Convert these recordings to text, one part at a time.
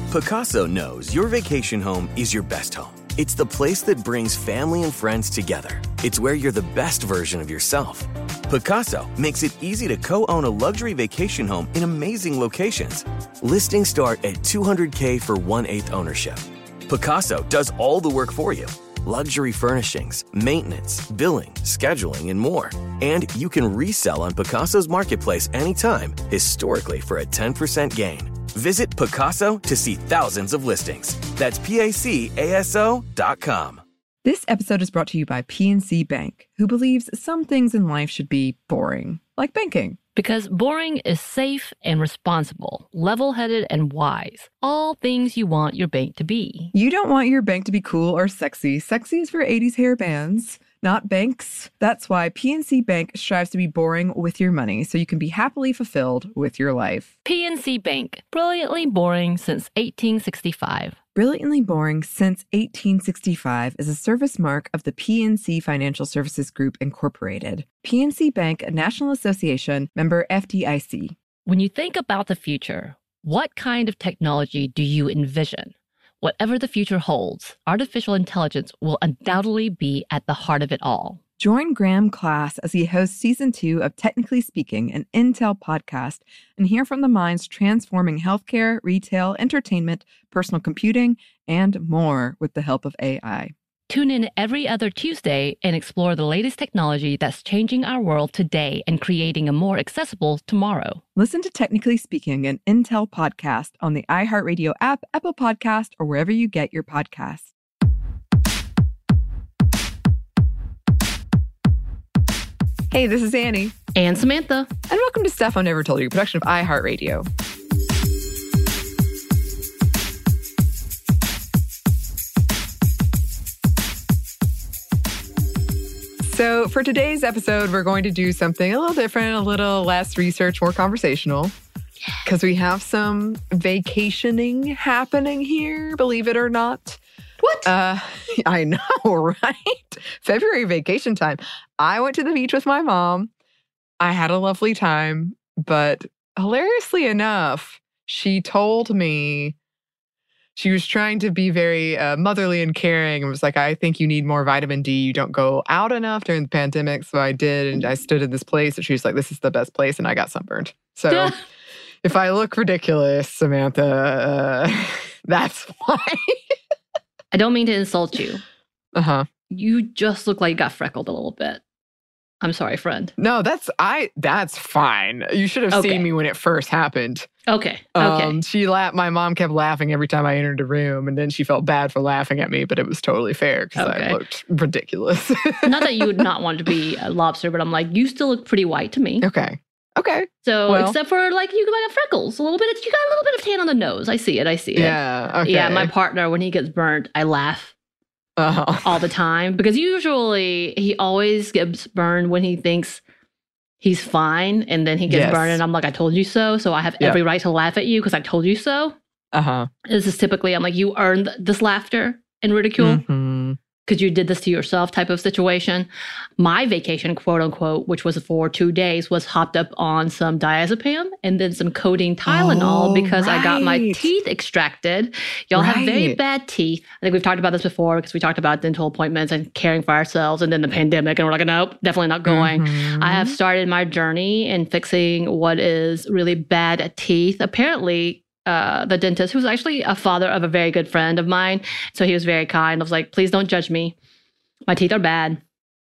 Pacaso knows your vacation home is your best home. It's the place that brings family and friends together. It's where you're the best version of yourself. Pacaso makes it easy to co-own a luxury vacation home in amazing locations. Listings start at $200K for 1/8 ownership. Pacaso does all the work for you. Luxury furnishings, maintenance, billing, scheduling, and more. And you can resell on Pacaso's marketplace anytime, historically for a 10% gain. Visit Pacaso to see thousands of listings. That's PACASO.com. This episode is brought to you by PNC Bank, who believes some things in life should be boring, like banking. Because boring is safe and responsible, level-headed and wise. All things you want your bank to be. You don't want your bank to be cool or sexy. Sexy is for 80s hair bands, not banks. That's why PNC Bank strives to be boring with your money so you can be happily fulfilled with your life. PNC Bank, brilliantly boring since 1865. Brilliantly Boring Since 1865 is a service mark of the PNC Financial Services Group, Incorporated. PNC Bank, a National Association, member FDIC. When you think about the future, what kind of technology do you envision? Whatever the future holds, artificial intelligence will undoubtedly be at the heart of it all. Join Graham Class as he hosts Season 2 of Technically Speaking, an Intel podcast, and hear from the minds transforming healthcare, retail, entertainment, personal computing, and more with the help of AI. Tune in every other Tuesday and explore the latest technology that's changing our world today and creating a more accessible tomorrow. Listen to Technically Speaking, an Intel podcast on the iHeartRadio app, Apple Podcast, or wherever you get your podcasts. Hey, this is Annie. And Samantha. And welcome to Stuff I Never Told You, a production of iHeartRadio. So for today's episode, we're going to do something a little different, a little less research, more conversational. Because we have some vacationing happening here, believe it or not. What? I know, right? February vacation time. I went to the beach with my mom. I had a lovely time, but hilariously enough, she told me she was trying to be very motherly and caring and was like, I think you need more vitamin D. You don't go out enough during the pandemic. So I did, and I stood in this place, and she was like, this is the best place, and I got sunburned. So if I look ridiculous, Samantha, that's why. I don't mean to insult you. Uh-huh. You just look like you got freckled a little bit. I'm sorry, friend. No, that's fine. You should have seen me when it first happened. Okay. My mom kept laughing every time I entered the room, and then she felt bad for laughing at me, but it was totally fair because I looked ridiculous. Not that you would not want to be a lobster, but I'm like, you still look pretty white to me. Okay. So, except for like you got freckles, a little bit. You got a little bit of tan on the nose. I see it. Yeah. Okay. Yeah. My partner, when he gets burnt, I laugh all the time because usually he always gets burned when he thinks he's fine, and then he gets burned, and I'm like, I told you so. So I have every right to laugh at you because I told you so. This is typically, I'm like, you earned this laughter and ridicule. Because you did this to yourself type of situation. My vacation, quote unquote, which was for 2 days, was hopped up on some diazepam and then some codeine Tylenol because I got my teeth extracted. Y'all have very bad teeth. I think we've talked about this before because we talked about dental appointments and caring for ourselves, and then the pandemic, and we're like, nope, definitely not going. I have started my journey in fixing what is really bad teeth. Apparently, the dentist, who's actually a father of a very good friend of mine. So he was very kind. I was like, please don't judge me. My teeth are bad.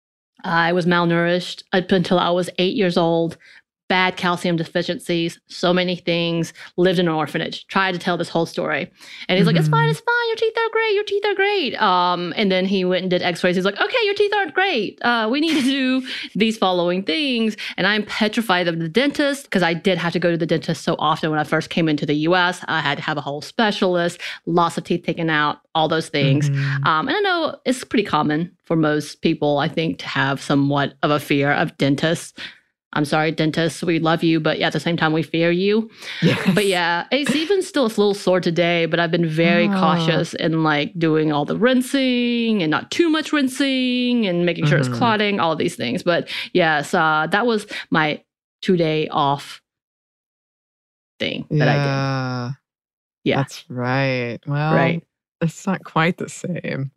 I was malnourished up until I was 8 years old. Bad calcium deficiencies, so many things, lived in an orphanage, tried to tell this whole story. And he's like, it's fine, your teeth are great. And then he went and did x-rays. He's like, okay, your teeth aren't great. We need to do these following things. And I'm petrified of the dentist because I did have to go to the dentist so often when I first came into the US. I had to have a whole specialist, lots of teeth taken out, all those things. And I know it's pretty common for most people, I think, to have somewhat of a fear of dentists. I'm sorry, dentists, we love you, but at the same time, we fear you. Yes. But yeah, it's even still a little sore today, but I've been very cautious in like doing all the rinsing and not too much rinsing and making sure it's clotting, all of these things. But yes, that was my 2-day off thing that I did. Yeah. That's right. Well, right. It's not quite the same.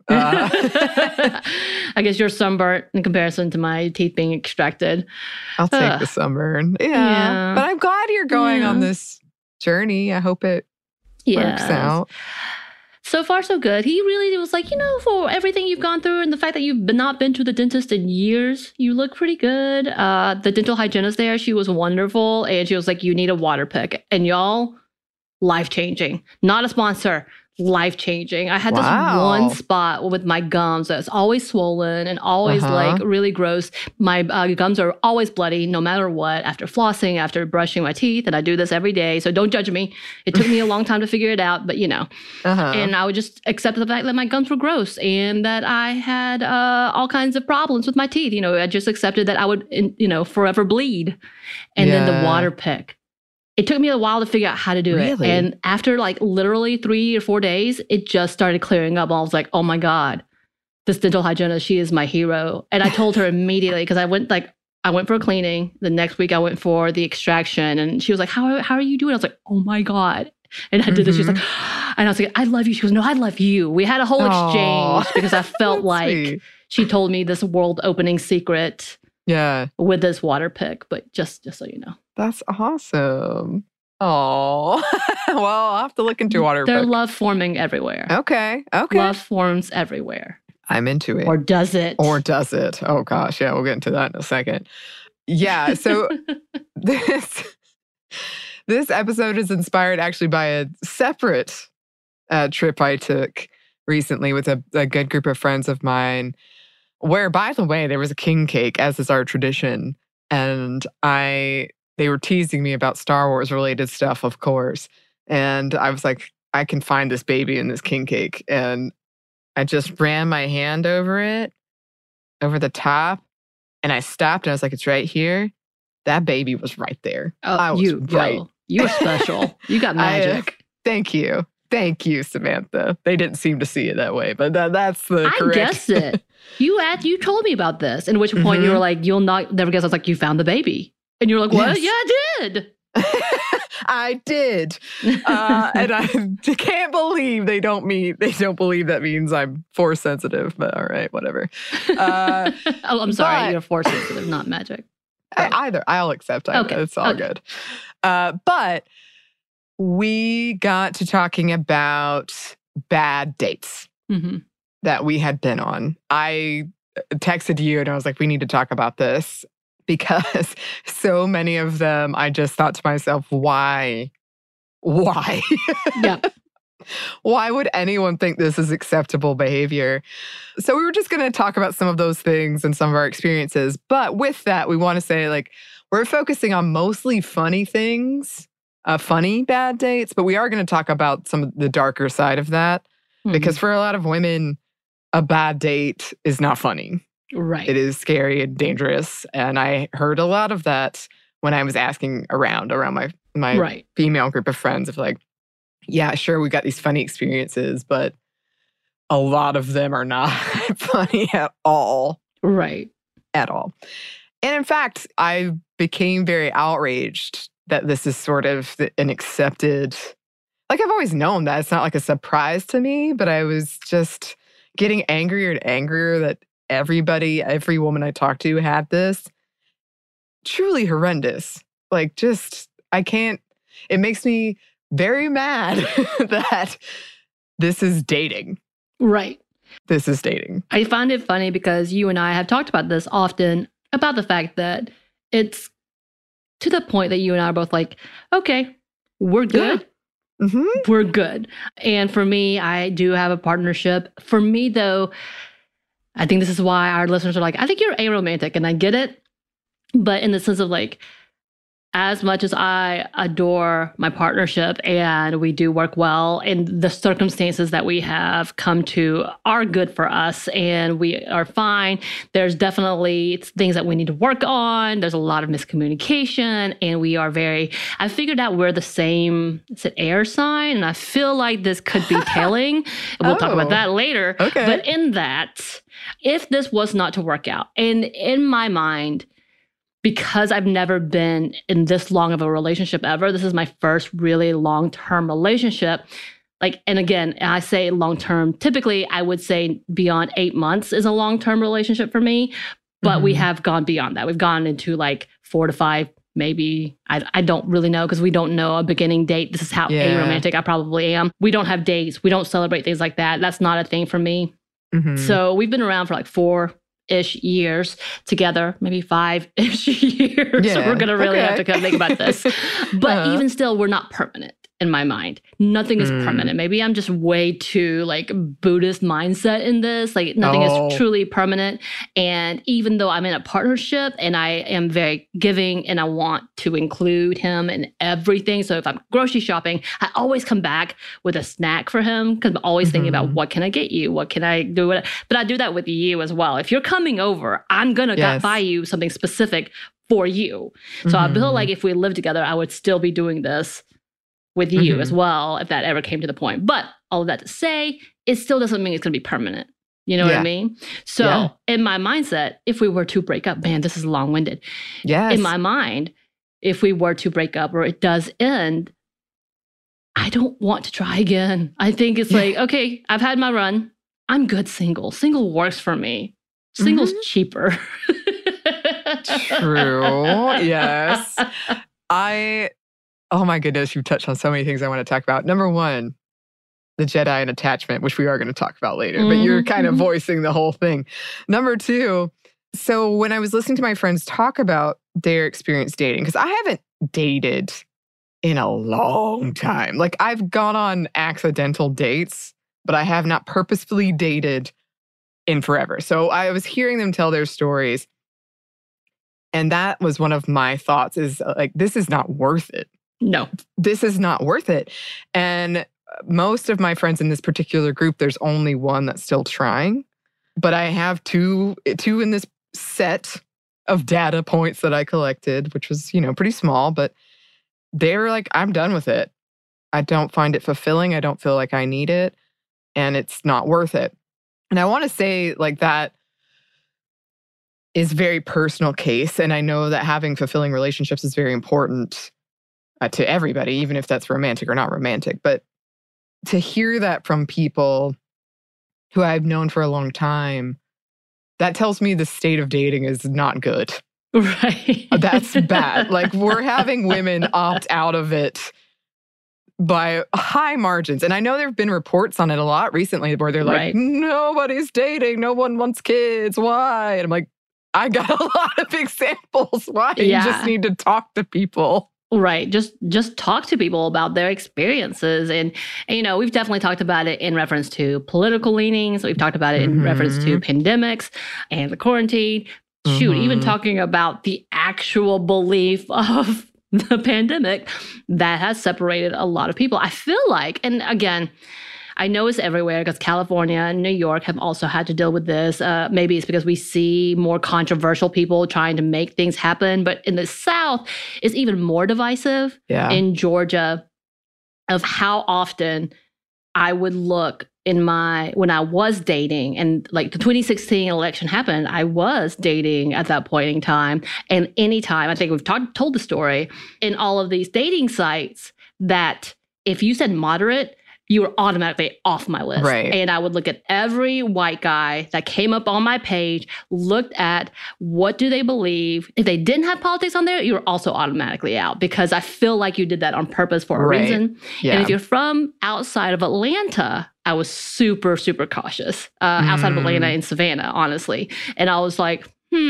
I guess you're sunburnt in comparison to my teeth being extracted. I'll take the sunburn. Yeah. But I'm glad you're going on this journey. I hope it works out. So far, so good. He really was like, for everything you've gone through and the fact that you've not been to the dentist in years, you look pretty good. The dental hygienist there, she was wonderful. And she was like, you need a water pick. And y'all, life-changing. Not a sponsor. Life-changing. I had this one spot with my gums that's always swollen and always like really gross. My gums are always bloody no matter what, after flossing, after brushing my teeth, and I do this every day, so don't judge me. It took me a long time to figure it out, but and I would just accept the fact that my gums were gross and that I had all kinds of problems with my teeth. I just accepted that I would forever bleed. And then the water pick. It took me a while to figure out how to do it. And after like literally 3 or 4 days, it just started clearing up. I was like, oh my God, this dental hygienist, she is my hero. And I told her immediately, because I went for a cleaning. The next week I went for the extraction. And she was like, how are you doing? I was like, oh my God. And I did this. She was like, and I was like, I love you. She goes, no, I love you. We had a whole exchange because I felt like sweet. She told me this world opening secret with this water pick. But just so you know. That's awesome. Oh, well, I'll have to look into water. There's love forming everywhere. Okay. Love forms everywhere. I'm into it. Or does it? Oh, gosh. Yeah, we'll get into that in a second. Yeah, so this episode is inspired actually by a separate trip I took recently with a good group of friends of mine, where, by the way, there was a king cake, as is our tradition. And they were teasing me about Star Wars related stuff, of course. And I was like, I can find this baby in this king cake. And I just ran my hand over it, over the top. And I stopped and I was like, it's right here. That baby was right there. Oh, you were special. You got magic. Thank you. Thank you, Samantha. They didn't seem to see it that way, but that's the correct. I guessed it. You told me about this, at which point you were like, you'll never guess. I was like, you found the baby. And you were like, what? Yes. Yeah, I did. I did. And I can't believe they don't believe that means I'm force sensitive, but all right, whatever. I'm sorry, you're force sensitive, not magic. Either. I'll accept either. Okay. It's all good. But we got to talking about bad dates that we had been on. I texted you and I was like, we need to talk about this. Because so many of them, I just thought to myself, why? Yeah. Why would anyone think this is acceptable behavior? So we were just going to talk about some of those things and some of our experiences. But with that, we want to say, like, we're focusing on mostly funny things, funny bad dates. But we are going to talk about some of the darker side of that. Because for a lot of women, a bad date is not funny. Right. It is scary and dangerous. And I heard a lot of that when I was asking around my female group of friends of like, yeah, sure, we got these funny experiences, but a lot of them are not funny at all. Right. At all. And in fact, I became very outraged that this is sort of an accepted, like I've always known that. It's not like a surprise to me, but I was just getting angrier and angrier that every woman I talked to had this. Truly horrendous. Like, just, it makes me very mad that this is dating. Right. This is dating. I find it funny because you and I have talked about this often, about the fact that it's to the point that you and I are both like, okay, we're good. Yeah. We're good. And for me, I do have a partnership. For me, though, I think this is why our listeners are like, I think you're aromantic, and I get it. But in the sense of like, as much as I adore my partnership and we do work well, and the circumstances that we have come to are good for us and we are fine, there's definitely things that we need to work on. There's a lot of miscommunication, and I figured out we're the same, it's an air sign, and I feel like this could be telling. And we'll talk about that later. Okay. But in that, if this was not to work out, and in my mind, because I've never been in this long of a relationship ever, this is my first really long-term relationship. Like, and again, I say long-term, typically I would say beyond 8 months is a long-term relationship for me, but we have gone beyond that. We've gone into like 4 to 5, maybe. I don't really know because we don't know a beginning date. This is how aromantic I probably am. We don't have dates. We don't celebrate things like that. That's not a thing for me. So we've been around for like 4-ish years together, maybe 5-ish years. So we're going to really have to kind of think about this. But even still, we're not permanent in my mind. Nothing is permanent. Maybe I'm just way too like Buddhist mindset in this. Like nothing is truly permanent. And even though I'm in a partnership and I am very giving and I want to include him in everything. So if I'm grocery shopping, I always come back with a snack for him because I'm always thinking about what can I get you? What can I do? But I do that with you as well. If you're coming over, I'm going to buy you something specific for you. So I feel like if we live together, I would still be doing this with you as well, if that ever came to the point. But all of that to say, it still doesn't mean it's going to be permanent. You know what I mean? So in my mindset, if we were to break up, man, this is long-winded. In my mind, if we were to break up or it does end, I don't want to try again. I think it's like, okay, I've had my run. I'm good single. Single works for me. Single's cheaper. True. Yes. Oh my goodness, you've touched on so many things I want to talk about. Number one, the Jedi and attachment, which we are going to talk about later, but you're kind of voicing the whole thing. Number two, so when I was listening to my friends talk about their experience dating, because I haven't dated in a long time. Like I've gone on accidental dates, but I have not purposefully dated in forever. So I was hearing them tell their stories. And that was one of my thoughts is like, this is not worth it. No, this is not worth it. And most of my friends in this particular group, there's only one that's still trying. But I have two in this set of data points that I collected, which was, pretty small. But they're like, I'm done with it. I don't find it fulfilling. I don't feel like I need it. And it's not worth it. And I want to say like that is a very personal case. And I know that having fulfilling relationships is very important to everybody, even if that's romantic or not romantic. But to hear that from people who I've known for a long time, that tells me the state of dating is not good. Right. That's bad. Like we're having women opt out of it by high margins. And I know there have been reports on it a lot recently where they're like, nobody's dating, no one wants kids, why? And I'm like, I got a lot of examples why you just need to talk to people. Right. Just talk to people about their experiences. And, we've definitely talked about it in reference to political leanings. We've talked about it in reference to pandemics and the quarantine. Shoot, even talking about the actual belief of the pandemic that has separated a lot of people. I feel like, and again, I know it's everywhere because California and New York have also had to deal with this. Maybe it's because we see more controversial people trying to make things happen. But in the South, it's even more divisive. In Georgia, of how often I would look when I was dating and like the 2016 election happened, I was dating at that point in time. And anytime, I think we've told the story in all of these dating sites that if you said moderate, you were automatically off my list. Right. And I would look at every white guy that came up on my page, looked at what do they believe. If they didn't have politics on there, you were also automatically out because I feel like you did that on purpose for a reason. And if you're from outside of Atlanta, I was super, super cautious outside of Atlanta in Savannah, honestly. And I was like,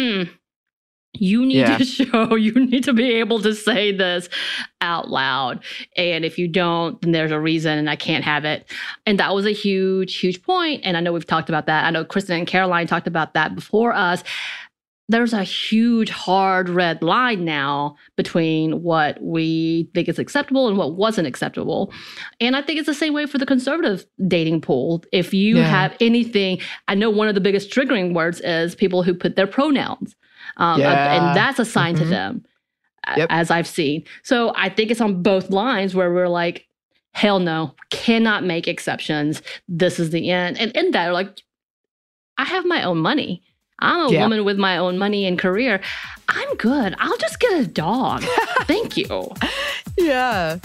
you need to show, you need to be able to say this out loud. And if you don't, then there's a reason and I can't have it. And that was a huge, huge point. And I know we've talked about that. I know Kristen and Caroline talked about that before us. There's a huge hard red line now between what we think is acceptable and what wasn't acceptable. And I think it's the same way for the conservative dating pool. If you have anything, I know one of the biggest triggering words is people who put their pronouns. And that's a sign to them, as I've seen. So I think it's on both lines where we're like, hell no, cannot make exceptions. This is the end. And in that, like, I have my own money. I'm a woman with my own money and career. I'm good. I'll just get a dog. Thank you. Yeah.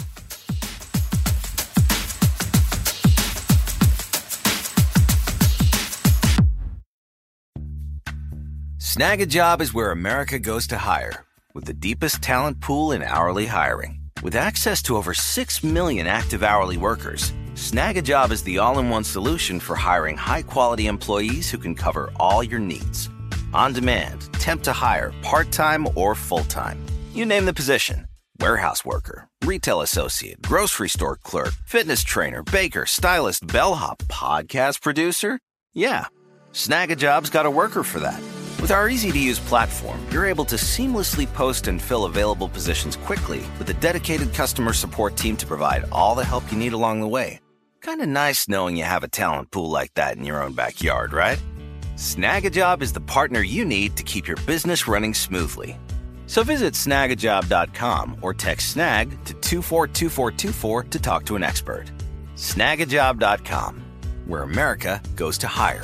Snag a Job is where America goes to hire, with the deepest talent pool in hourly hiring. With access to over 6 million active hourly workers, Snag a Job is the all-in-one solution for hiring high-quality employees who can cover all your needs. On demand, temp to hire, part-time or full-time. You name the position. Warehouse worker, retail associate, grocery store clerk, fitness trainer, baker, stylist, bellhop, podcast producer. Yeah, Snag a Job's got a worker for that. With our easy-to-use platform, you're able to seamlessly post and fill available positions quickly with a dedicated customer support team to provide all the help you need along the way. Kind of nice knowing you have a talent pool like that in your own backyard, right? Snag a Job is the partner you need to keep your business running smoothly. So visit snagajob.com or text snag to 242424 to talk to an expert. Snagajob.com, where America goes to hire.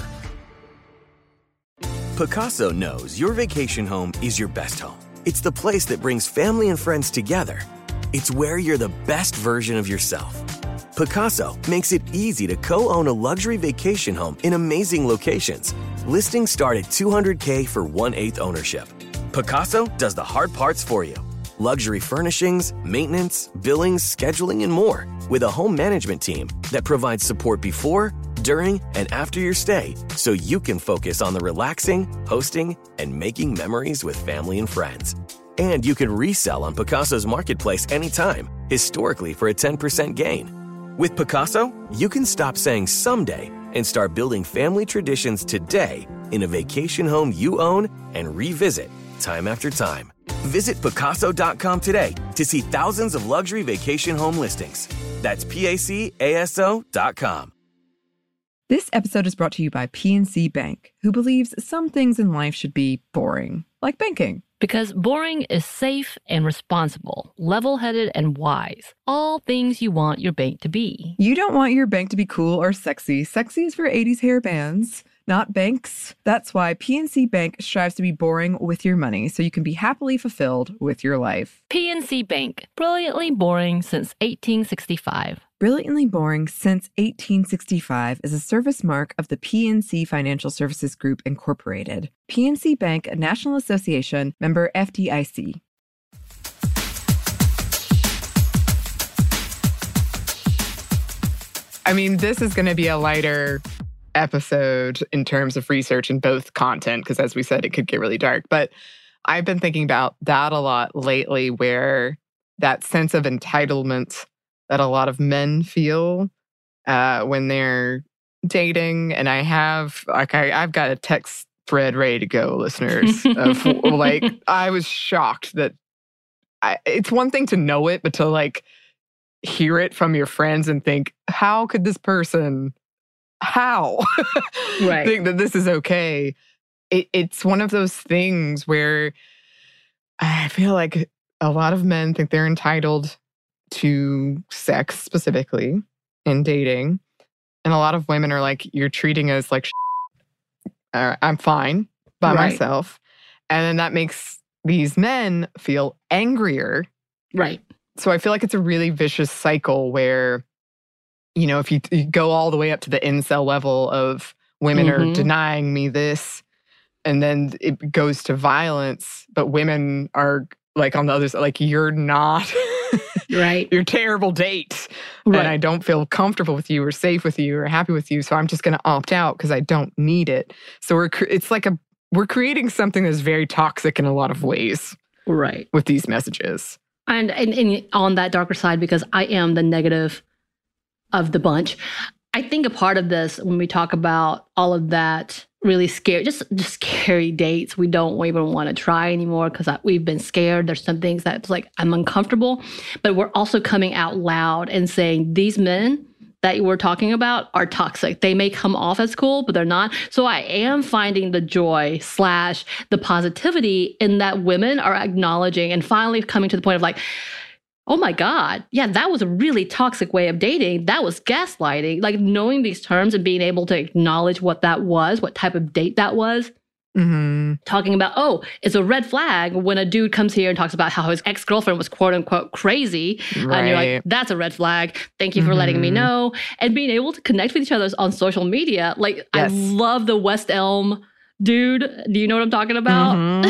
Pacaso knows your vacation home is your best home. It's the place that brings family and friends together. It's where you're the best version of yourself. Pacaso makes it easy to co-own a luxury vacation home in amazing locations. Listings start at $200K for 1/8 ownership. Pacaso does the hard parts for you. Luxury furnishings, maintenance, billings, scheduling, and more. With a home management team that provides support before, during, and after your stay, so you can focus on the relaxing, hosting, and making memories with family and friends. And you can resell on Pacaso's marketplace anytime, historically for a 10% gain. With Pacaso, you can stop saying someday and start building family traditions today in a vacation home you own and revisit time after time. Visit Pacaso.com today to see thousands of luxury vacation home listings. That's PACASO.com. This episode is brought to you by PNC Bank, who believes some things in life should be boring, like banking. Because boring is safe and responsible, level-headed and wise. All things you want your bank to be. You don't want your bank to be cool or sexy. Sexy is for 80s hair bands, not banks. That's why PNC Bank strives to be boring with your money so you can be happily fulfilled with your life. PNC Bank, brilliantly boring since 1865. Brilliantly Boring Since 1865 is a service mark of the PNC Financial Services Group, Incorporated. PNC Bank, a National Association, member FDIC. I mean, this is going to be a lighter episode in terms of research and both content, because as we said, it could get really dark. But I've been thinking about that a lot lately, where that sense of entitlement that a lot of men feel when they're dating. And I've got a text thread ready to go, listeners. Of, like, I was shocked that it's one thing to know it, but to hear it from your friends and think, how could this person, right, think that this is okay? It's one of those things where I feel like a lot of men think they're entitled to sex specifically in dating. And a lot of women are like, you're treating us like I'm fine by myself. And then that makes these men feel angrier. Right. So I feel like it's a really vicious cycle where, you know, if you go all the way up to the incel level of women are denying me this, and then it goes to violence, but women are like on the other side, like, you're not... Right. You're a terrible date. Right. And I don't feel comfortable with you or safe with you or happy with you. So I'm just going to opt out because I don't need it. So we're creating something that's very toxic in a lot of ways. Right. With these messages. And on that darker side, because I am the negative of the bunch, I think a part of this, when we talk about all of that really scary, just scary dates we don't even want to try anymore because we've been scared. There's some things that's like, I'm uncomfortable, but we're also coming out loud and saying these men that we're talking about are toxic. They may come off as cool, but they're not. So I am finding the joy / the positivity in that women are acknowledging and finally coming to the point of like, oh my God, yeah, that was a really toxic way of dating. That was gaslighting. Like, knowing these terms and being able to acknowledge what that was, what type of date that was, talking about, oh, it's a red flag when a dude comes here and talks about how his ex-girlfriend was quote unquote crazy. Right. And you're like, that's a red flag. Thank you for letting me know. And being able to connect with each other on social media. Like, yes. I love the West Elm dude. Do you know what I'm talking about?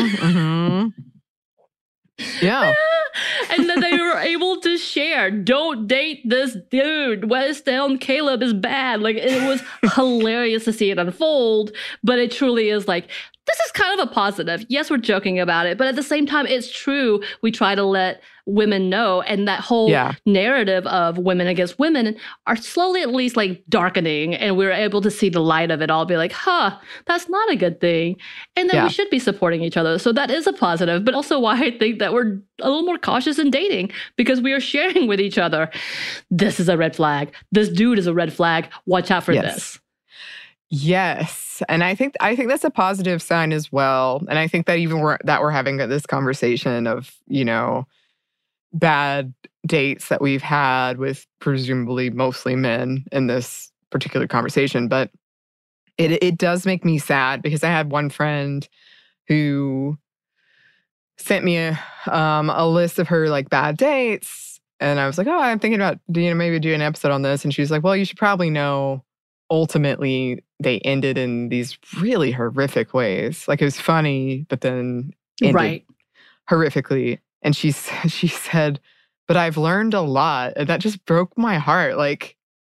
Yeah. And then they were able to share, don't date this dude. West Elm Caleb is bad. Like, it was hilarious to see it unfold, but it truly is like, this is kind of a positive. Yes, we're joking about it, but at the same time, it's true. We try to let women know, and that whole narrative of women against women are slowly at least like darkening, and we're able to see the light of it all, be like, that's not a good thing. And then we should be supporting each other. So that is a positive, but also why I think that we're a little more cautious in dating, because we are sharing with each other. This is a red flag. This dude is a red flag. Watch out for this. Yes. And I think that's a positive sign as well. And I think that even we're having this conversation of, bad dates that we've had with presumably mostly men in this particular conversation. But it does make me sad, because I had one friend who sent me a list of her like bad dates. And I was like, I'm thinking about maybe do an episode on this. And she was like, well, you should probably know ultimately they ended in these really horrific ways. Like, it was funny, but then ended horrifically. And she said, but I've learned a lot. And that just broke my heart. Like,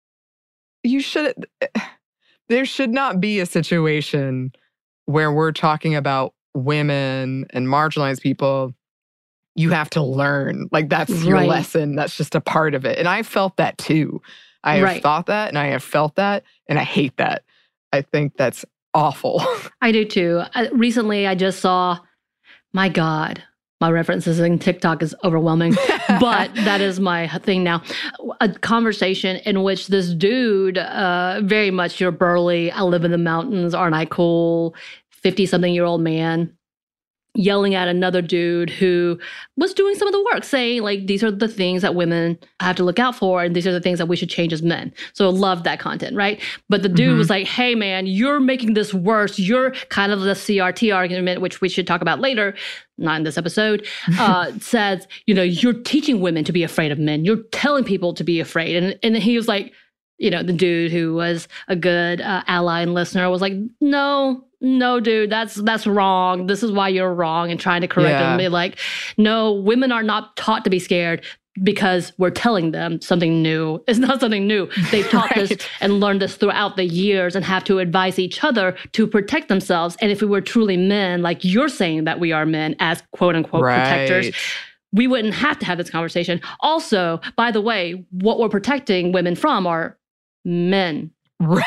there should not be a situation where we're talking about women and marginalized people. You have to learn. Like, that's your lesson. That's just a part of it. And I felt that too. I have thought that, and I have felt that, and I hate that. I think that's awful. I do too. Recently, I just saw, my God, my references in TikTok is overwhelming, but that is my thing now. A conversation in which this dude, very much, you're burly, I live in the mountains, aren't I cool, 50-something-year-old man, yelling at another dude who was doing some of the work, saying, like, these are the things that women have to look out for, and these are the things that we should change as men. So I love that content, right? But the dude was like, hey, man, you're making this worse. You're kind of the CRT argument, which we should talk about later, not in this episode, says, you're teaching women to be afraid of men. You're telling people to be afraid. And he was like, the dude who was a good ally and listener was like, no, dude, that's wrong. This is why you're wrong, and trying to correct him. Be like, no, women are not taught to be scared because we're telling them something new. It's not something new. They've taught this and learned this throughout the years and have to advise each other to protect themselves. And if we were truly men, like you're saying that we are men as quote unquote protectors, we wouldn't have to have this conversation. Also, by the way, what we're protecting women from are men. Right.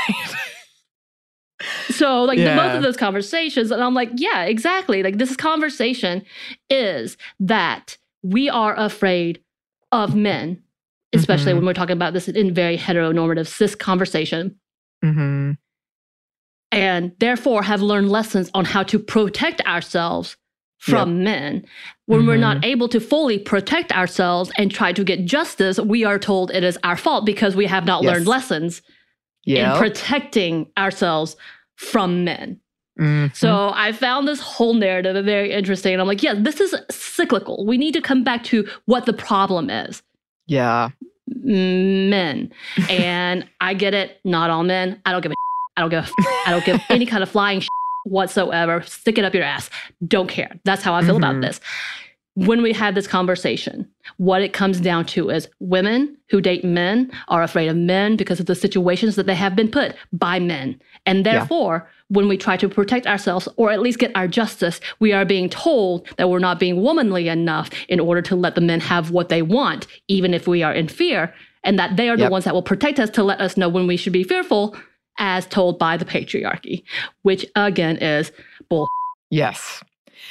So, like, both of those conversations, and I'm like, yeah, exactly. Like, this conversation is that we are afraid of men, especially when we're talking about this in very heteronormative cis conversation. And therefore have learned lessons on how to protect ourselves from men. When we're not able to fully protect ourselves and try to get justice, we are told it is our fault because we have not learned lessons in protecting ourselves from men. So I found this whole narrative very interesting. And I'm like, yeah, this is cyclical. We need to come back to what the problem is. Yeah. Men. And I get it. Not all men. I don't give a I don't give any kind of flying whatsoever. Stick it up your ass. Don't care. That's how I feel about this. When we have this conversation, what it comes down to is women who date men are afraid of men because of the situations that they have been put by men. And therefore, when we try to protect ourselves or at least get our justice, we are being told that we're not being womanly enough in order to let the men have what they want, even if we are in fear, and that they are the ones that will protect us to let us know when we should be fearful, as told by the patriarchy, which again is bull. Yes.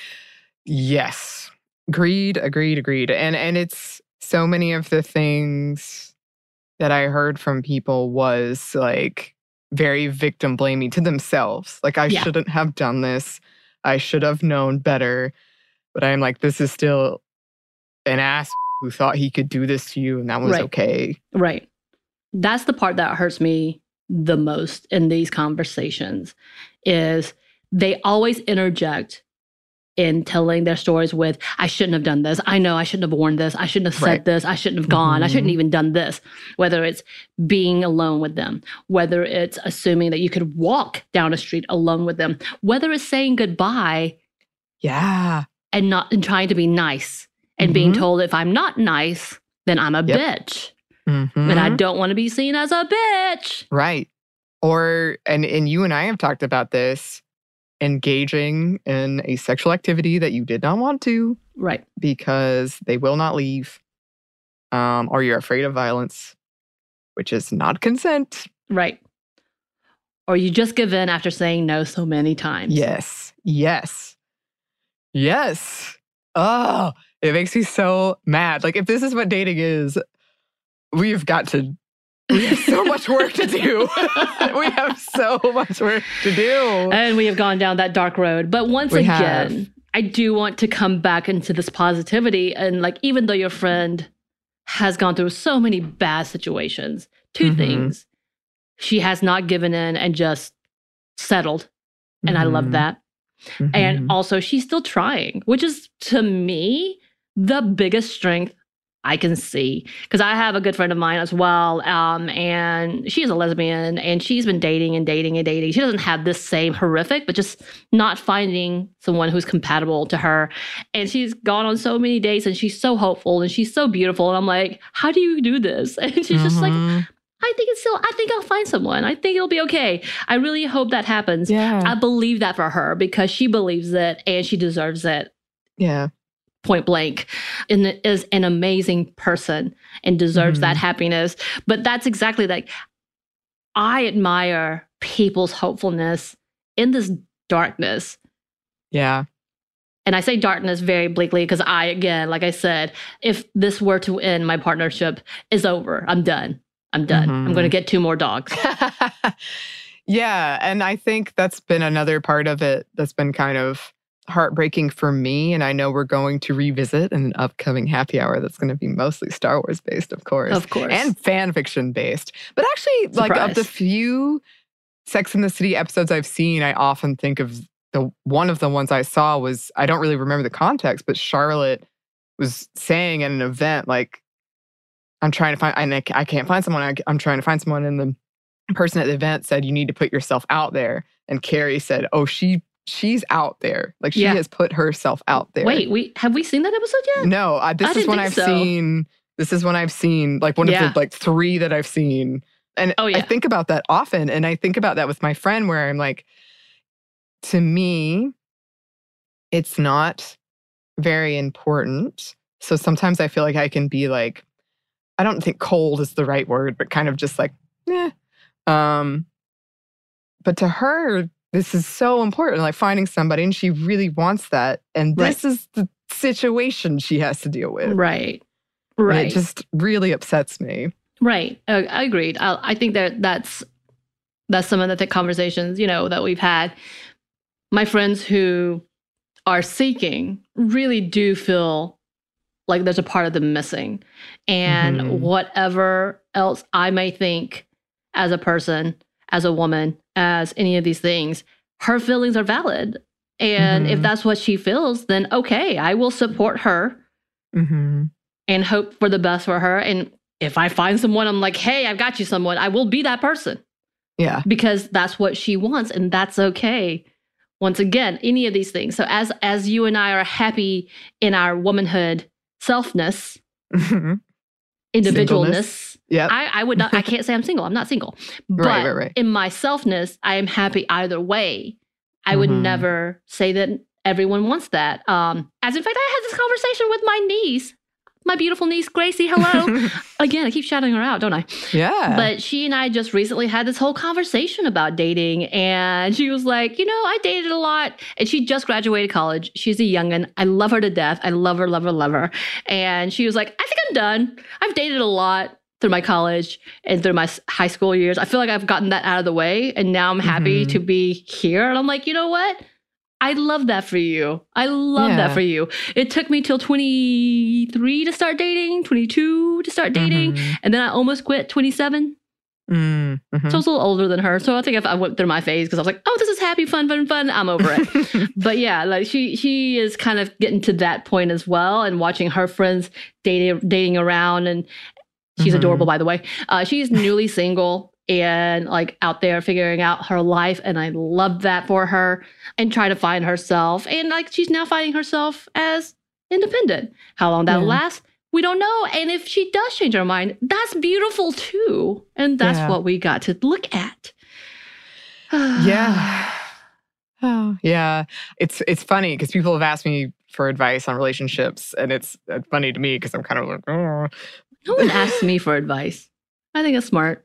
Agreed. And it's so many of the things that I heard from people was like very victim blaming to themselves. Like, I shouldn't have done this. I should have known better. But I'm like, this is still an ass who thought he could do this to you and that was okay. Right. That's the part that hurts me the most in these conversations, is they always interject in telling their stories with, I shouldn't have done this. I know I shouldn't have worn this. I shouldn't have said this. I shouldn't have gone. I shouldn't even done this. Whether it's being alone with them, whether it's assuming that you could walk down a street alone with them, whether it's saying goodbye. Yeah. And trying to be nice and being told if I'm not nice, then I'm a bitch. And I don't want to be seen as a bitch. Right. Or, and you and I have talked about this, engaging in a sexual activity that you did not want to. Right. Because they will not leave. Or you're afraid of violence, which is not consent. Right. Or you just give in after saying no so many times. Yes. Yes. Yes. Oh, it makes me so mad. Like, if this is what dating is, we have so much work to do. We have so much work to do. And we have gone down that dark road. But once again, I do want to come back into this positivity. And like, even though your friend has gone through so many bad situations, two things. She has not given in and just settled. And I love that. And also, she's still trying, which is, to me, the biggest strength I can see. Because I have a good friend of mine as well, and she's a lesbian, and she's been dating and dating and dating. She doesn't have this same horrific, but just not finding someone who's compatible to her. And she's gone on so many dates, and she's so hopeful, and she's so beautiful. And I'm like, how do you do this? And she's just like, I think I'll find someone. I think it'll be okay. I really hope that happens. Yeah. I believe that for her because she believes it and she deserves it. Yeah. Point blank. And is an amazing person and deserves that happiness. But that's exactly like, I admire people's hopefulness in this darkness. Yeah. And I say darkness very bleakly because again, like I said, if this were to end, my partnership is over. I'm done. I'm going to get 2 more dogs. Yeah. And I think that's been another part of it that's been kind of heartbreaking for me. And I know we're going to revisit in an upcoming happy hour that's going to be mostly Star Wars based, of course. Of course. And fan fiction based. But actually, like, of the few Sex and the City episodes I've seen, I often think of one of the ones I saw was, I don't really remember the context, but Charlotte was saying at an event, like, I'm trying to find, I can't find someone. I'm trying to find someone. And the person at the event said, you need to put yourself out there. And Carrie said, oh, she's out there. Like, she has put herself out there. Wait, have we seen that episode yet? No, this is one I've seen, like one of the like 3 that I've seen. And I think about that often. And I think about that with my friend where I'm like, to me, it's not very important. So sometimes I feel like I can be like, I don't think cold is the right word, but kind of just like, eh. But to her, this is so important, like finding somebody, and she really wants that. And this is the situation she has to deal with. Right. And it just really upsets me. Right. I agreed. I think that's some of the conversations, that we've had. My friends who are seeking really do feel like there's a part of them missing. And whatever else I may think as a person, as a woman, as any of these things, her feelings are valid. And if that's what she feels, then okay, I will support her and hope for the best for her. And if I find someone, I'm like, hey, I've got you someone, I will be that person. Yeah. Because that's what she wants, and that's okay. Once again, any of these things. So as you and I are happy in our womanhood, selfness, individualness. Yeah, I would not. I can't say I'm single. I'm not single. But right. In my selfness, I am happy either way. I would never say that everyone wants that. As in fact, I had this conversation with my niece, my beautiful niece Gracie. Hello. Again, I keep shouting her out, don't I? Yeah. But she and I just recently had this whole conversation about dating, and she was like, I dated a lot, and she just graduated college. She's a youngin'. I love her to death. I love her, love her, love her. And she was like, I think I'm done. I've dated a lot through my college and through my high school years. I feel like I've gotten that out of the way, and now I'm happy to be here. And I'm like, you know what? I love that for you. I love that for you. It took me till 23 to start dating, 22 to start dating. And then I almost quit 27. Mm-hmm. So I was a little older than her. So I think if I went through my phase because I was like, oh, this is happy, fun, I'm over it. But yeah, like she is kind of getting to that point as well, and watching her friends dating around, and she's adorable, by the way. She's newly single and like out there figuring out her life, and I love that for her, and try to find herself. And like she's now finding herself as independent. How long that'll last, we don't know. And if she does change her mind, that's beautiful too. And that's what we got to look at. Yeah. Oh, yeah. It's funny because people have asked me for advice on relationships, and it's funny to me because I'm kind of like, oh. No one asks me for advice. I think it's smart.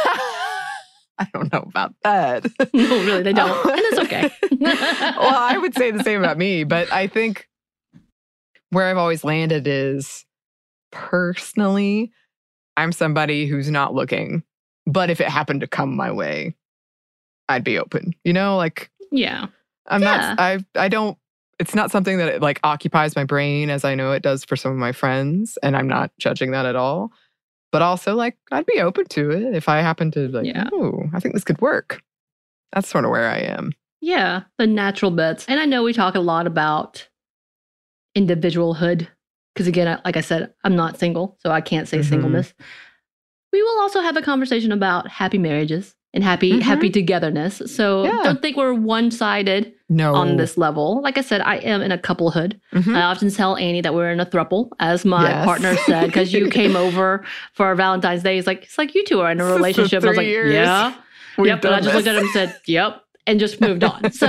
I don't know about that. No, really, they don't. And it's okay. Well, I would say the same about me, but I think where I've always landed is personally, I'm somebody who's not looking. But if it happened to come my way, I'd be open. You know, like, yeah. I'm not, I don't, it's not something that like occupies my brain as I know it does for some of my friends. And I'm not judging that at all. But also, like, I'd be open to it if I happen to, like, oh, I think this could work. That's sort of where I am. Yeah, the natural bits. And I know we talk a lot about individualhood. Because again, like I said, I'm not single, so I can't say singleness. We will also have a conversation about happy marriages and happy togetherness. So don't think we're one-sided on this level. Like I said, I am in a couplehood. I often tell Annie that we're in a throuple, as my partner said, because you came over for our Valentine's Day. It's like you two are in a relationship. I was like, yeah. Yep. And I just looked at him and said, yep. And just moved on. So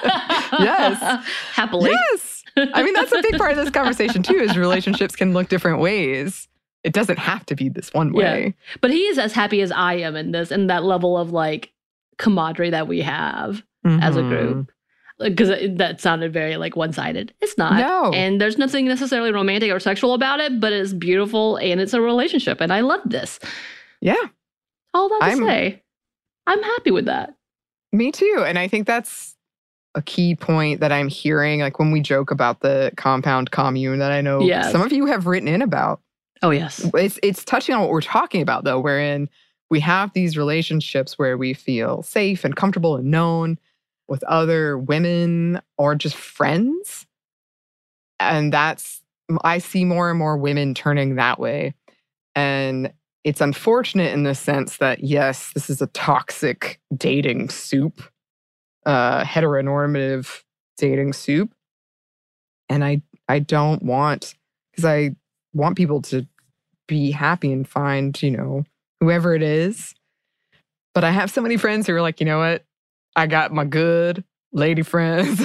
yes. Happily. Yes. I mean, that's a big part of this conversation too, is relationships can look different ways. It doesn't have to be this one way. Yeah. But he is as happy as I am in this, and that level of like camaraderie that we have as a group. Because that sounded very like one-sided. It's not. No. And there's nothing necessarily romantic or sexual about it, but it's beautiful and it's a relationship. And I love this. Yeah. All that to say, I'm happy with that. Me too. And I think that's a key point that I'm hearing, like when we joke about the compound commune that I know some of you have written in about. Oh, yes. It's touching on what we're talking about, though, wherein we have these relationships where we feel safe and comfortable and known with other women or just friends. And I see more and more women turning that way. And it's unfortunate in the sense that, yes, this is a toxic dating soup, heteronormative dating soup. And I don't want, because I want people to be happy and find, whoever it is. But I have so many friends who are like, you know what? I got my good lady friends.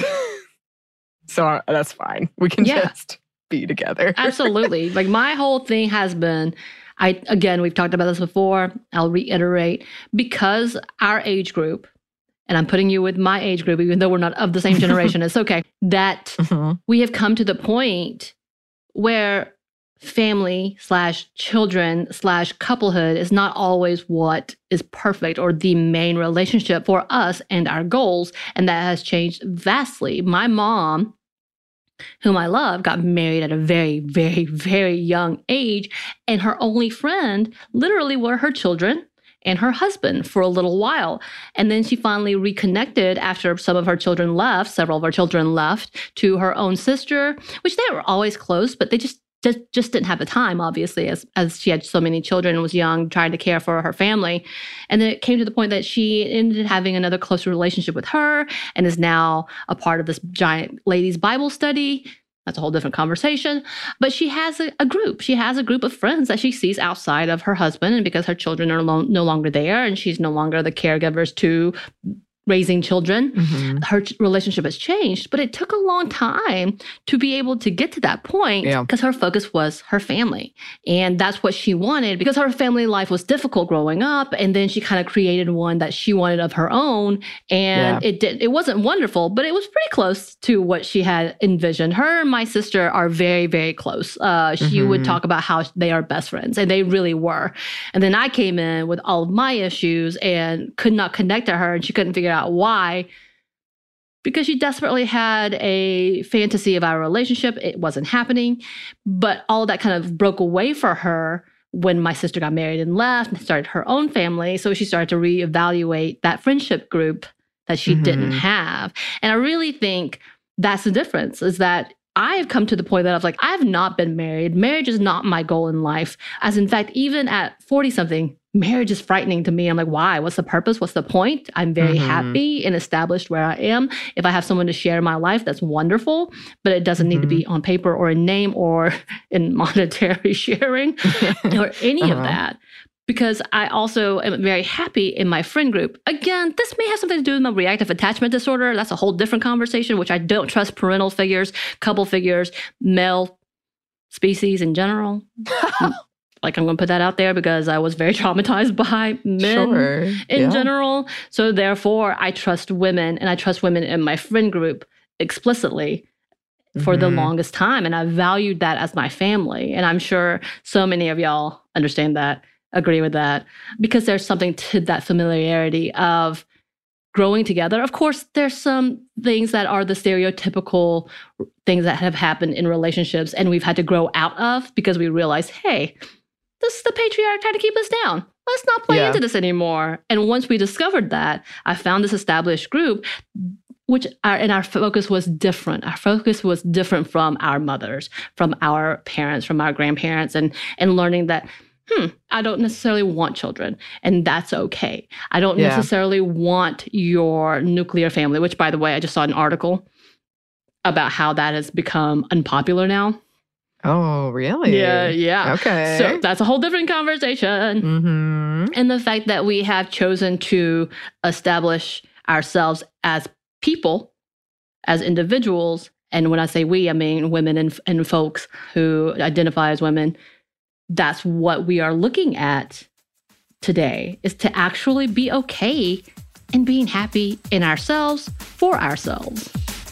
So that's fine. We can just be together. Absolutely. Like my whole thing has been, we've talked about this before. I'll reiterate, because our age group, and I'm putting you with my age group, even though we're not of the same generation, it's okay, that we have come to the point where family/children/couplehood is not always what is perfect or the main relationship for us and our goals. And that has changed vastly. My mom, whom I love, got married at a very, very, very young age. And her only friend literally were her children and her husband for a little while. And then she finally reconnected after several of her children left, to her own sister, which they were always close, but they just didn't have the time, obviously, as she had so many children and was young, trying to care for her family. And then it came to the point that she ended up having another closer relationship with her and is now a part of this giant ladies' Bible study. That's a whole different conversation. But she has a group. She has a group of friends that she sees outside of her husband. And because her children are no longer there and she's no longer the caregivers to raising children, her relationship has changed. But it took a long time to be able to get to that point because her focus was her family. And that's what she wanted because her family life was difficult growing up. And then she kind of created one that she wanted of her own. And it wasn't wonderful, but it was pretty close to what she had envisioned. Her and my sister are very, very close. She would talk about how they are best friends, and they really were. And then I came in with all of my issues and could not connect to her, and she couldn't figure out why, because she desperately had a fantasy of our relationship. It wasn't happening, but all of that kind of broke away for her when my sister got married and left and started her own family. So she started to reevaluate that friendship group that she didn't have. And I really think that's the difference, is that I have come to the point that I was like, I have not been married. Marriage is not my goal in life. As in fact, even at 40-something, marriage is frightening to me. I'm like, why? What's the purpose? What's the point? I'm very happy and established where I am. If I have someone to share my life, that's wonderful, but it doesn't need to be on paper or in name or in monetary sharing or any of that. Because I also am very happy in my friend group. Again, this may have something to do with my reactive attachment disorder. That's a whole different conversation, which I don't trust parental figures, couple figures, male species in general. Like, I'm going to put that out there because I was very traumatized by men in general. So therefore, I trust women, and I trust women in my friend group explicitly for the longest time. And I valued that as my family. And I'm sure so many of y'all understand that, agree with that, because there's something to that familiarity of growing together. Of course, there's some things that are the stereotypical things that have happened in relationships and we've had to grow out of because we realize, hey, this is the patriarch trying to keep us down. Let's not play into this anymore. And once we discovered that, I found this established group, our focus was different. Our focus was different from our mothers, from our parents, from our grandparents, and learning that, I don't necessarily want children, and that's okay. I don't necessarily want your nuclear family, which, by the way, I just saw an article about how that has become unpopular now. Oh, really? Yeah. Okay. So that's a whole different conversation. And the fact that we have chosen to establish ourselves as people, as individuals, and when I say we, I mean women and folks who identify as women, that's what we are looking at today, is to actually be okay and being happy in ourselves for ourselves.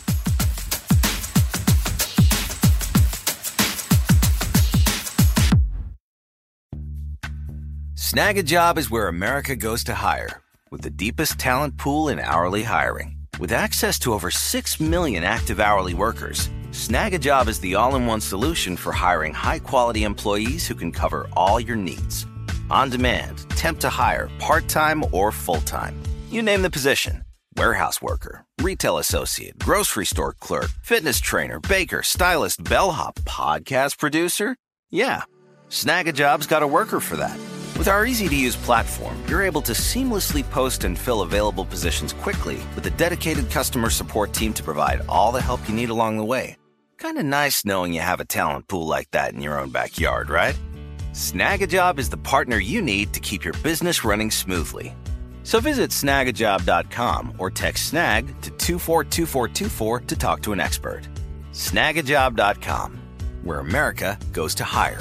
Snag a Job is where America goes to hire, with the deepest talent pool in hourly hiring. With access to over 6 million active hourly workers, Snag a Job is the all-in-one solution for hiring high-quality employees who can cover all your needs. On demand, temp to hire, part-time or full-time. You name the position. Warehouse worker, retail associate, grocery store clerk, fitness trainer, baker, stylist, bellhop, podcast producer. Yeah, Snag a Job's got a worker for that. With our easy-to-use platform, you're able to seamlessly post and fill available positions quickly with a dedicated customer support team to provide all the help you need along the way. Kind of nice knowing you have a talent pool like that in your own backyard, right? Snag a Job is the partner you need to keep your business running smoothly. So visit snagajob.com or text snag to 242424 to talk to an expert. Snagajob.com, where America goes to hire.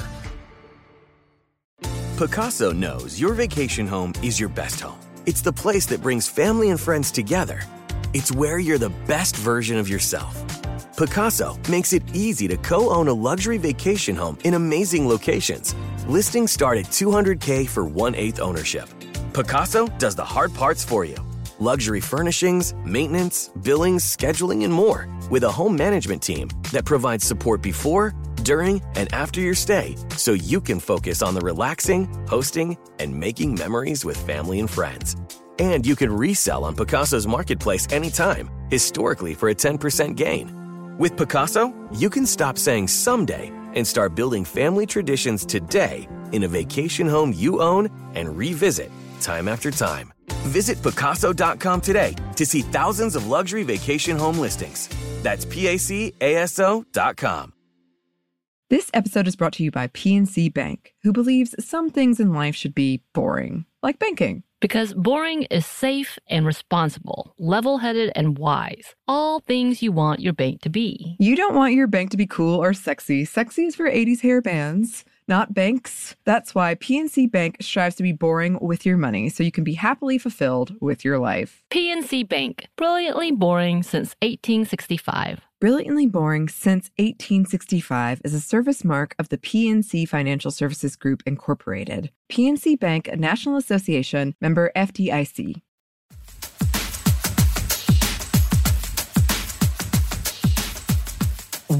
Pacaso knows your vacation home is your best home. It's the place that brings family and friends together. It's where you're the best version of yourself. Pacaso makes it easy to co-own a luxury vacation home in amazing locations. Listings start at $200K for 1/8 ownership. Pacaso does the hard parts for you. Luxury furnishings, maintenance, billings, scheduling, and more. With a home management team that provides support before, during, and after your stay, so you can focus on the relaxing, hosting, and making memories with family and friends. And you can resell on Pacaso's marketplace anytime, historically for a 10% gain. With Pacaso, you can stop saying someday and start building family traditions today in a vacation home you own and revisit time after time. Visit Pacaso.com today to see thousands of luxury vacation home listings. That's PACASO.com. This episode is brought to you by PNC Bank, who believes some things in life should be boring, like banking. Because boring is safe and responsible, level-headed and wise. All things you want your bank to be. You don't want your bank to be cool or sexy. Sexy is for 80s hair bands, not banks. That's why PNC Bank strives to be boring with your money so you can be happily fulfilled with your life. PNC Bank, brilliantly boring since 1865. Brilliantly Boring Since 1865 is a service mark of the PNC Financial Services Group, Incorporated. PNC Bank, a National Association, member FDIC.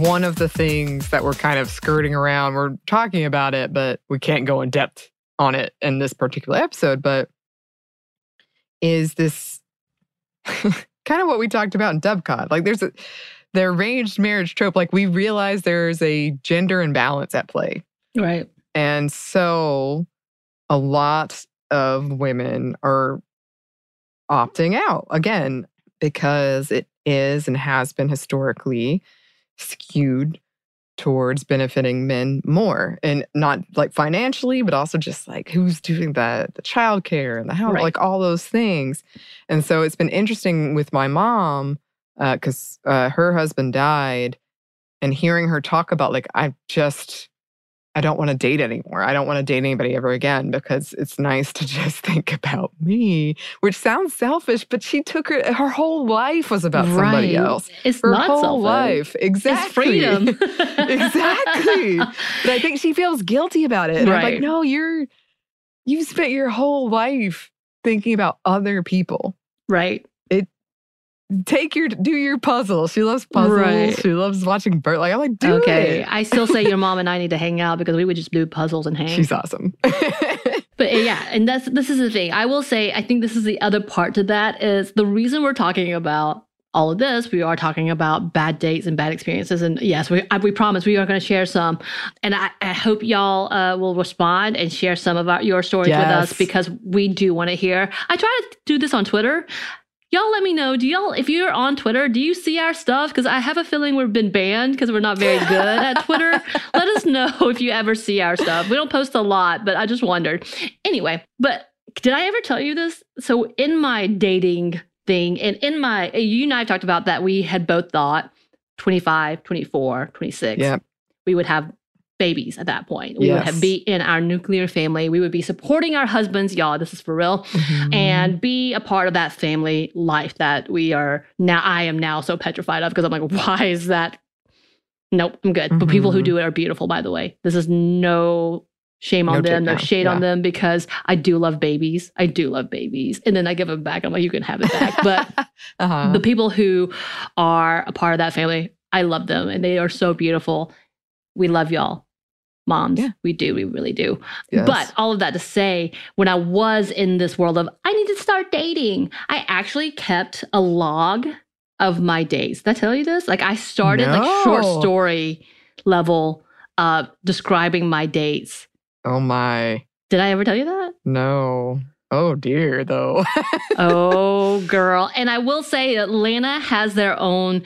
one of the things that we're kind of skirting around, we're talking about it, but we can't go in depth on it in this particular episode, but is this kind of what we talked about in Dovecot. Like the arranged marriage trope, like we realize there's a gender imbalance at play. Right. And so a lot of women are opting out, again, because it is and has been historically skewed towards benefiting men more. And not like financially, but also just like who's doing the childcare and the house, like all those things. And so it's been interesting with my mom, because her husband died, and hearing her talk about like, I don't want to date anymore. I don't want to date anybody ever again because it's nice to just think about me, which sounds selfish, but she took her whole life was about somebody else. It's her not whole selfish. Life. Exactly. It's freedom. Exactly. But I think she feels guilty about it. And I'm like, no, you spent your whole life thinking about other people. Right. Do your puzzle. She loves puzzles. Right. She loves watching Bert. Like, I'm like, do it. I still say your mom and I need to hang out because we would just do puzzles and hang. She's awesome. But yeah, and this is the thing. I will say, I think this is the other part to that is the reason we're talking about all of this. We are talking about bad dates and bad experiences. And yes, we promise we are going to share some. And I hope y'all will respond and share some of your stories with us because we do want to hear. I try to do this on Twitter. Y'all let me know. If you're on Twitter, do you see our stuff? Because I have a feeling we've been banned because we're not very good at Twitter. Let us know if you ever see our stuff. We don't post a lot, but I just wondered. Anyway, but did I ever tell you this? So in my dating thing, and you and I have talked about that we had both thought 25, 24, 26, we would have babies at that point. We would be in our nuclear family. We would be supporting our husbands, y'all, this is for real, and be a part of that family life that I am now so petrified of because I'm like, why is that? Nope, I'm good. But people who do it are beautiful, by the way. This is no shame on them, no shade on them because I do love babies. And then I give them back. I'm like, you can have it back. But the people who are a part of that family, I love them and they are so beautiful. We love y'all, moms. Yeah. We do. We really do. Yes. But all of that to say, when I was in this world of, I need to start dating, I actually kept a log of my dates. Did I tell you this? Like I started like short story level describing my dates. Oh my. Did I ever tell you that? No. Oh dear, though. Oh, girl. And I will say Atlanta has their own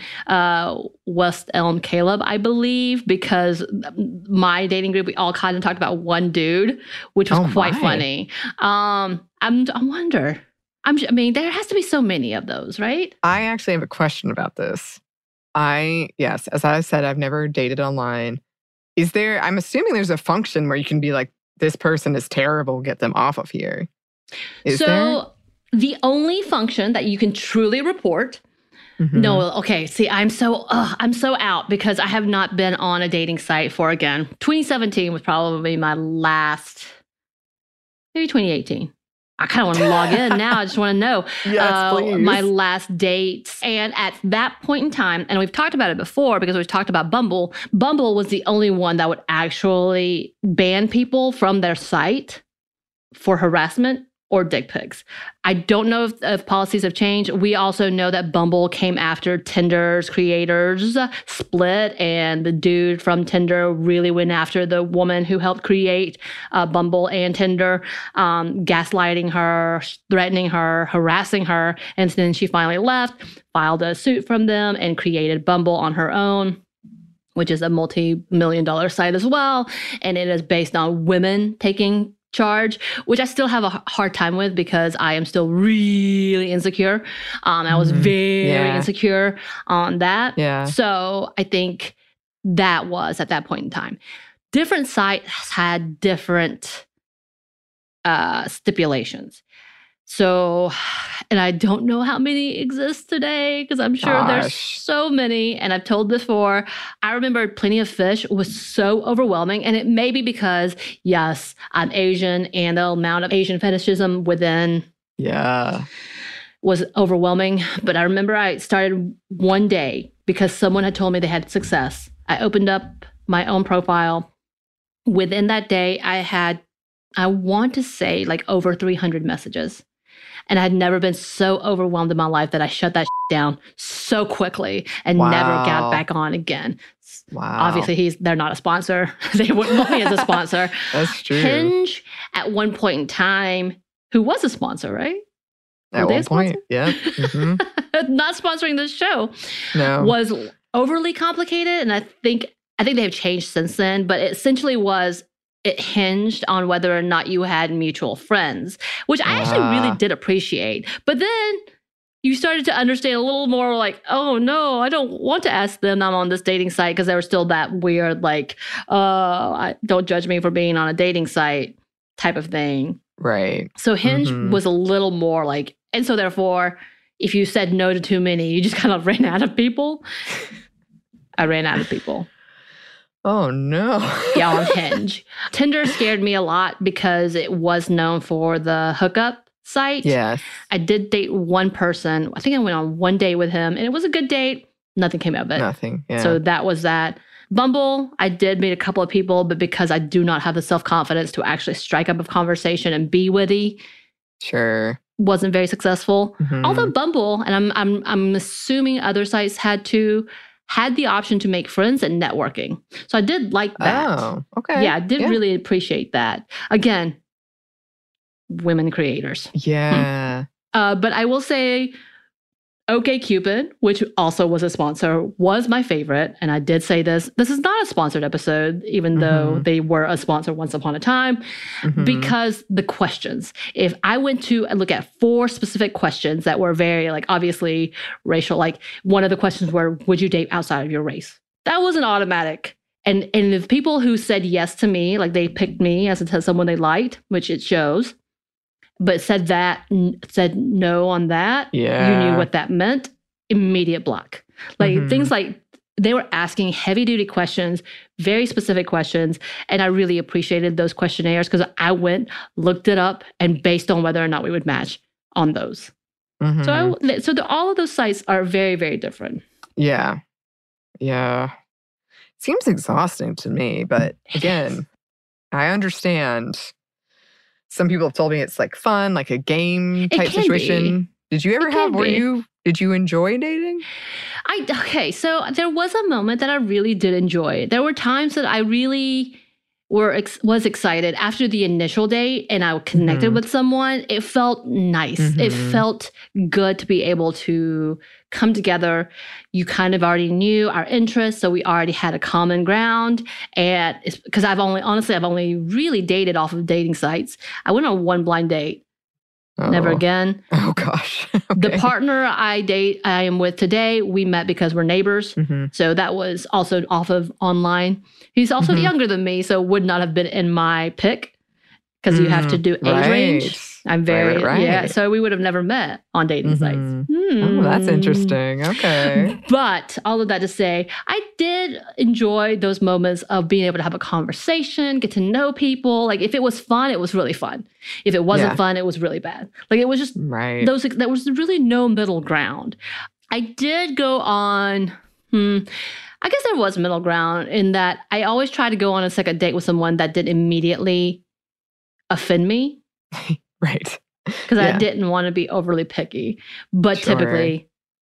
West Elm Caleb, I believe, because my dating group, we all kind of talked about one dude, which was quite funny. I wonder. I mean, there has to be so many of those, right? I actually have a question about this. Yes, as I said, I've never dated online. I'm assuming there's a function where you can be like, this person is terrible, get them off of here. Is there? The only function that you can truly report. No, okay. See, I'm so out because I have not been on a dating site for 2017 was probably my last, maybe 2018. I kind of want to log in now. I just want to know my last dates. And at that point in time, and we've talked about it before because we've talked about Bumble. Bumble was the only one that would actually ban people from their site for harassment or dick pics. I don't know if policies have changed. We also know that Bumble came after Tinder's creators split, and the dude from Tinder really went after the woman who helped create Bumble and Tinder, gaslighting her, threatening her, harassing her, and then she finally left, filed a suit from them, and created Bumble on her own, which is a multi-million-dollar site as well, and it is based on women taking charge, which I still have a hard time with because I am still really insecure. I was very insecure on that. Yeah. So I think that was at that point in time. Different sites had different stipulations. So, and I don't know how many exist today because I'm sure there's so many. And I've told before, I remember Plenty of Fish was so overwhelming. And it may be because, yes, I'm Asian and the amount of Asian fetishism within was overwhelming. But I remember I started one day because someone had told me they had success. I opened up my own profile. Within that day, I want to say like over 300 messages. And I had never been so overwhelmed in my life that I shut that down so quickly and never got back on again. Wow. Obviously, they're not a sponsor. They wouldn't want me as a sponsor. That's true. Hinge, at one point in time, who was a sponsor, right? At one point, yeah. Mm-hmm. Not sponsoring this show. No. Was overly complicated. And I think they've changed since then. But it essentially it hinged on whether or not you had mutual friends, which I actually really did appreciate. But then you started to understand a little more like, oh no, I don't want to ask them I'm on this dating site, because they were still that weird, like, don't judge me for being on a dating site type of thing. Right. So Hinge was a little more like, and so therefore, if you said no to too many, you just kind of ran out of people. I ran out of people. Oh, no. Yeah, on Hinge. Tinder scared me a lot because it was known for the hookup site. Yes. I did date one person. I think I went on one date with him, and it was a good date. Nothing came of it. Nothing, yeah. So that was that. Bumble, I did meet a couple of people, but because I do not have the self-confidence to actually strike up a conversation and be witty, sure, wasn't very successful. Although Bumble, and I'm assuming other sites had the option to make friends and networking. So I did like that. Oh, okay. Yeah, I did really appreciate that. Again, women creators. Yeah. But I will say OkCupid, which also was a sponsor, was my favorite. And I did say this. This is not a sponsored episode, even though they were a sponsor once upon a time, because the questions. If I went to look at 4 specific questions that were very, like, obviously racial, like one of the questions were, would you date outside of your race? That was an automatic. And the people who said yes to me, like they picked me as someone they liked, which it shows, but said no on that, you knew what that meant, immediate block. Like things like they were asking heavy duty questions, very specific questions. And I really appreciated those questionnaires because I went, looked it up, and based on whether or not we would match on those. So all of those sites are very, very different. Yeah. Yeah. Seems exhausting to me, but again, I understand. Some people have told me it's like fun, like a game type situation. Did you ever did you enjoy dating? So there was a moment that I really did enjoy. There were times that I really was excited after the initial date and I connected with someone. It felt nice. It felt good to be able to come together. You kind of already knew our interests, so we already had a common ground. And it's because I've only really dated off of dating sites. I went on one blind date. Never again. Oh gosh. Okay. The partner I am with today, we met because we're neighbors. So that was also off of online. He's also younger than me, so would not have been in my pick because you have to do age range. I'm very, yeah. So we would have never met on dating sites. Oh, that's interesting. Okay. But all of that to say, I did enjoy those moments of being able to have a conversation, get to know people. Like if it was fun, it was really fun. If it wasn't fun, it was really bad. Like it was just there was really no middle ground. I did go on, I guess there was middle ground in that I always try to go on a second date with someone that didn't immediately offend me. Right. Because I didn't want to be overly picky. But typically,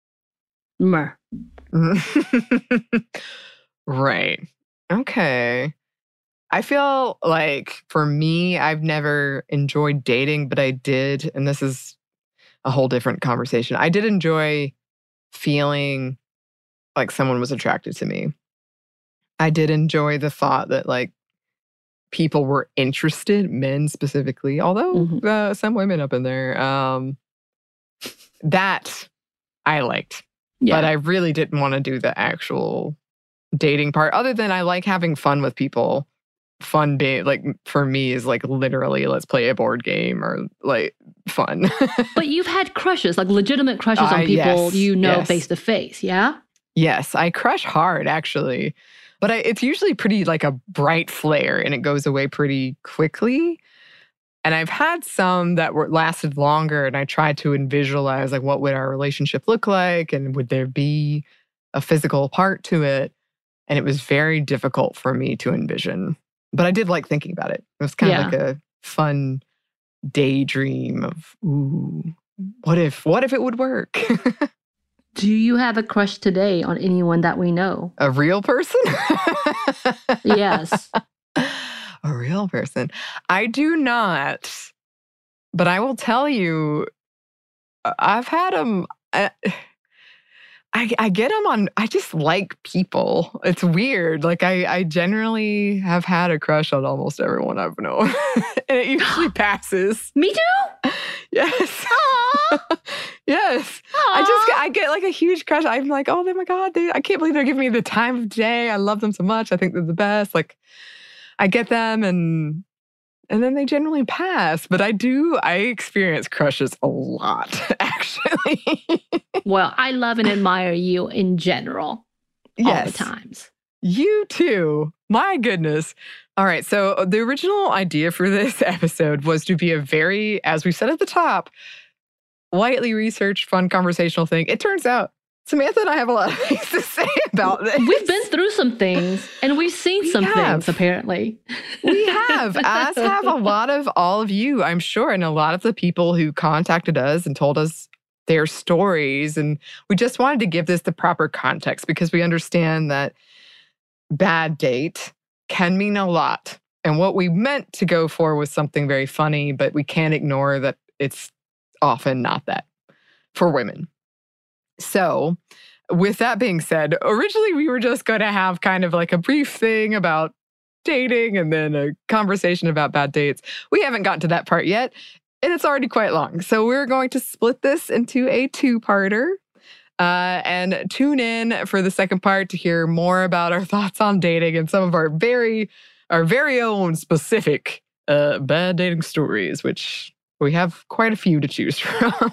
Right. Okay. I feel like for me, I've never enjoyed dating, but I did, and this is a whole different conversation. I did enjoy feeling like someone was attracted to me. I did enjoy the thought that like people were interested, men specifically, although some women up in there. That I liked. Yeah. But I really didn't want to do the actual dating part, other than I like having fun with people. Fun date, like for me, is like literally let's play a board game or like fun. But you've had crushes, like legitimate crushes on people face to face, yeah? Yes, I crush hard actually. But it's usually pretty like a bright flare and it goes away pretty quickly. And I've had some that lasted longer and I tried to visualize like what would our relationship look like and would there be a physical part to it. And it was very difficult for me to envision. But I did like thinking about it. It was kind of like a fun daydream of, ooh, what if it would work? Do you have a crush today on anyone that we know? A real person? Yes. A real person. I do not. But I will tell you, I've had them. I get them on, I just like people. It's weird. Like I generally have had a crush on almost everyone I've known. And it usually passes. Me too? Yes. Aww. Yes. Aww. I get like a huge crush. I'm like, oh my God, I can't believe they're giving me the time of day. I love them so much. I think they're the best. Like I get them and then they generally pass. But I experience crushes a lot, actually. Well, I love and admire you in general. Yes. All the times. You too. My goodness. All right. So the original idea for this episode was to be a very, as we said at the top, lightly researched, fun conversational thing. It turns out Samantha and I have a lot of things to say about this. We've been through some things and we've seen some things, apparently. We have, as have a lot of all of you, I'm sure, and a lot of the people who contacted us and told us their stories. And we just wanted to give this the proper context because we understand that bad date can mean a lot. And what we meant to go for was something very funny, but we can't ignore that it's often not that for women. So with that being said, originally we were just going to have kind of like a brief thing about dating and then a conversation about bad dates. We haven't gotten to that part yet, and it's already quite long. So we're going to split this into a two-parter and tune in for the second part to hear more about our thoughts on dating and some of our very own specific bad dating stories, which we have quite a few to choose from.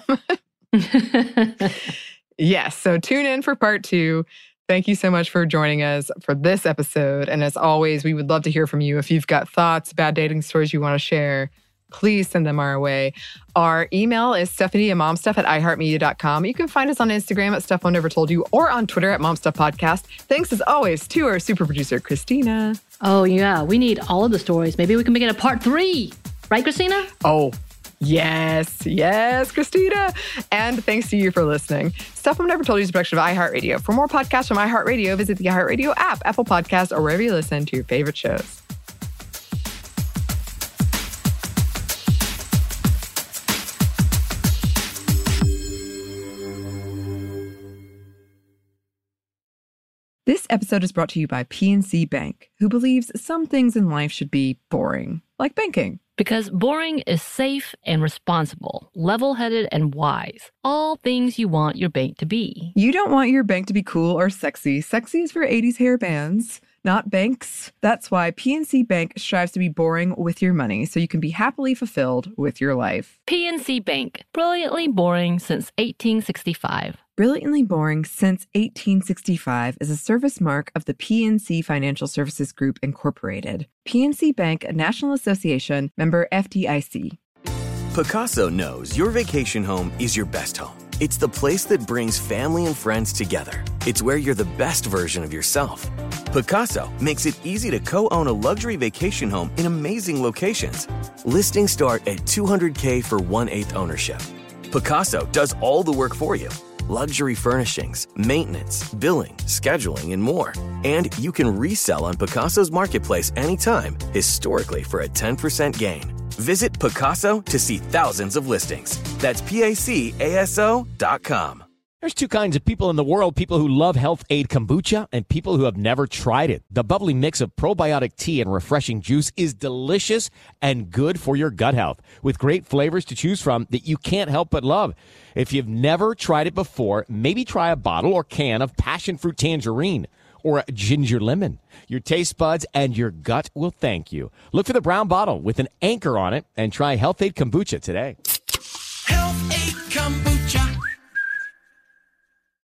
Yes, so tune in for part 2. Thank you so much for joining us for this episode. And as always, we would love to hear from you. If you've got thoughts, bad dating stories you want to share, please send them our way. Our email is stephanie@momstuff@iheartmedia.com. You can find us on Instagram at Stuff One Never Told You or on Twitter at momstuffpodcast. Thanks as always to our super producer, Christina. Oh, yeah. We need all of the stories. Maybe we can make it a part 3. Right, Christina? Oh, yes, Christina. And thanks to you for listening. Stuff Mom Never Told You is a production of iHeartRadio. For more podcasts from iHeartRadio, visit the iHeartRadio app, Apple Podcasts, or wherever you listen to your favorite shows. This episode is brought to you by PNC Bank, who believes some things in life should be boring, like banking. Because boring is safe and responsible, level-headed and wise. All things you want your bank to be. You don't want your bank to be cool or sexy. Sexy is for 80s hair bands, not banks. That's why PNC Bank strives to be boring with your money so you can be happily fulfilled with your life. PNC Bank, brilliantly boring since 1865. Brilliantly Boring Since 1865 is a service mark of the PNC Financial Services Group, Incorporated. PNC Bank, a National Association, member FDIC. Pacaso knows your vacation home is your best home. It's the place that brings family and friends together. It's where you're the best version of yourself. Pacaso makes it easy to co-own a luxury vacation home in amazing locations. Listings start at $200K for 1/8 ownership. Pacaso does all the work for you. Luxury furnishings, maintenance, billing, scheduling, and more. And you can resell on Pacaso's marketplace anytime, historically for a 10% gain. Visit Pacaso to see thousands of listings. That's PACASO.com. There's two kinds of people in the world, people who love Health Aid Kombucha and people who have never tried it. The bubbly mix of probiotic tea and refreshing juice is delicious and good for your gut health, with great flavors to choose from that you can't help but love. If you've never tried it before, maybe try a bottle or can of passion fruit tangerine or a ginger lemon. Your taste buds and your gut will thank you. Look for the brown bottle with an anchor on it and try Health Aid Kombucha today. Health Aid Kombucha.